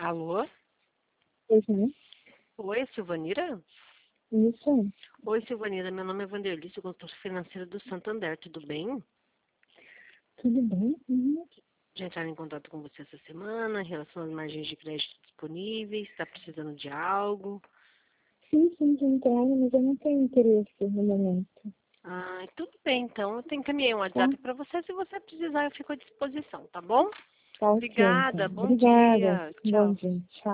Alô? Uhum. Oi, Silvanira? Isso. Oi, Silvanira. Meu nome é Vanderly, sou consultora financeira do Santander. Tudo bem? Tudo bem? Uhum. Já entraram em contato com você essa semana em relação às margens de crédito disponíveis? Está precisando de algo? Sim, de entrada, mas eu não tenho interesse no momento. Ah, tudo bem, então. Eu encaminhei um Tá? WhatsApp para você. Se você precisar, eu fico à disposição, tá bom? Tá ok, então. Obrigada. Bom Obrigada. dia. Bom Tchau. dia. Tchau.